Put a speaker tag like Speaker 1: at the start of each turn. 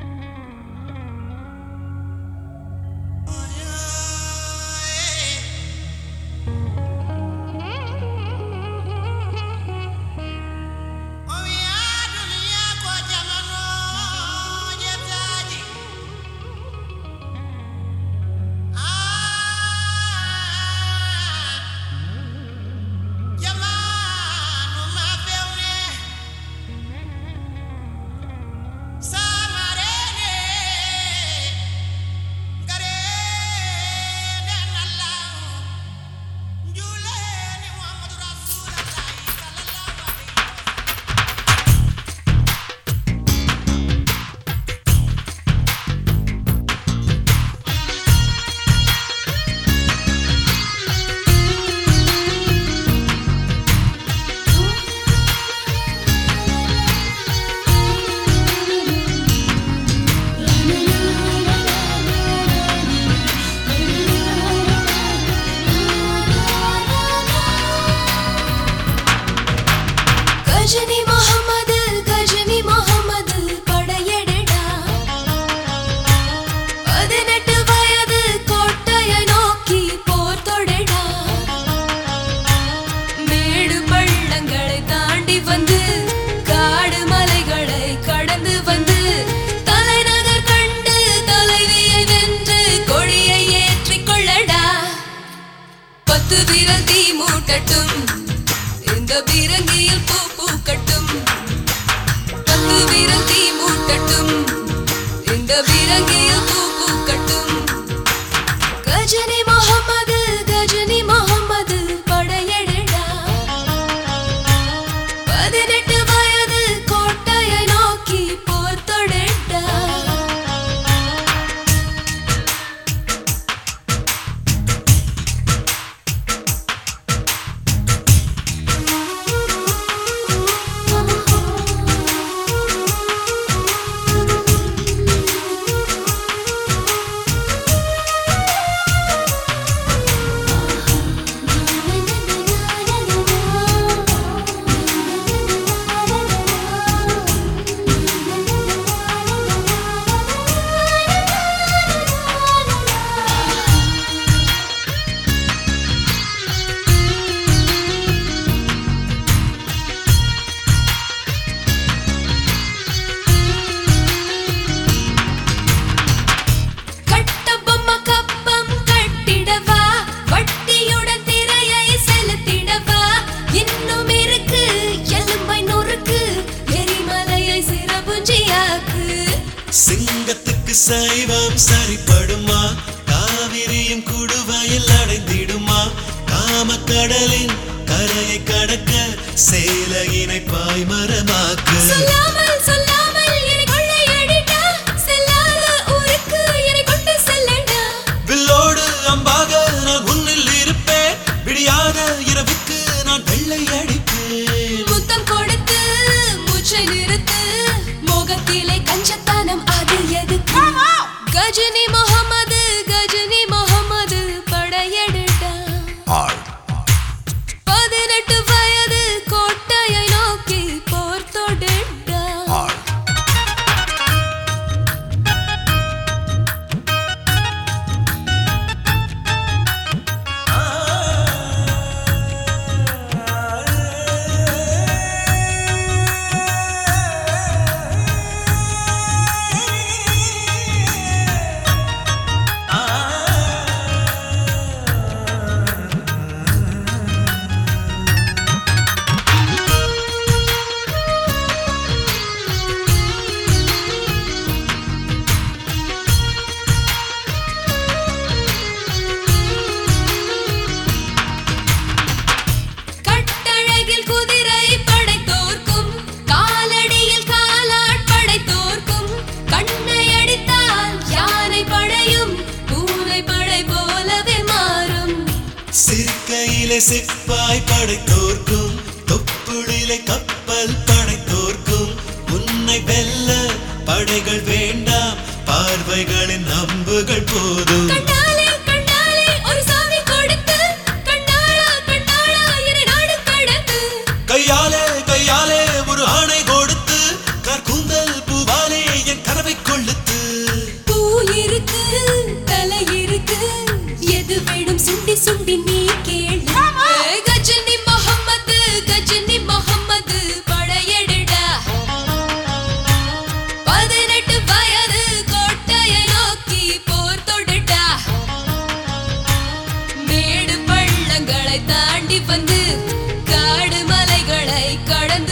Speaker 1: இந்த பீரங்கியில் பூ பூக்கட்டும், பத்து வீரல் தீ மூட்டட்டும், இந்த பீரங்கியில் பூ பூக்கட்டும். கஜினி முகமது கஜினி முகமது படையெடுடா, 18 வயது கோட்டையை நோக்கி போர் தொடடா.
Speaker 2: சிங்கத்துக்கு சைவம் சரிப்படுமா, காவிரியும் குடுவையில் அடைந்திடுமா, காமக்கடலின் கரையை கடக்க சேலையினை பாய்மரமாக்கு.
Speaker 1: சொல்லாமல் சொல்லாமல் என்னை கொள்ளையடிடா, செல்லாத ஊருக்கு என்னை கொண்டு செல்லடா.
Speaker 2: வில்லோடு அம்பாக நான் முன்னில் இருப்பேன், விடியாத இரவுக்கு நான் வெள்ளை அடிப்பேன்.
Speaker 1: முத்தம் கொடுத்து மூச்சை நிறுத்து, மோகத்திலே கஞ்சத்தனம் அது எதுக்கு? கஜினி முகமது கஜினி முகமது படையெடுடா, 18 வயது கோட்டையை நோக்கி போர் தொடடா.
Speaker 2: சிறுக்கையிலே சிப்பாய் படை தோற்கும், தொப்புளிலே கப்பல் படை தோற்கும். உன்னை வெல்ல படைகள் வேண்டாம், பார்வைகளின் அம்புகள் போதும்.
Speaker 1: கண்டாலே கண்டாலே ஒரு சாவி கொடுத்து, கண்டாளா கண்டாளா என்னை நாடு கடத்து.
Speaker 2: கையாலே கையாலே ஒரு ஆணை கொடுத்து, கற்கூந்தல் பூவாலே என் கனவை கொள்ளுத்து.
Speaker 1: எல்லை கடந்து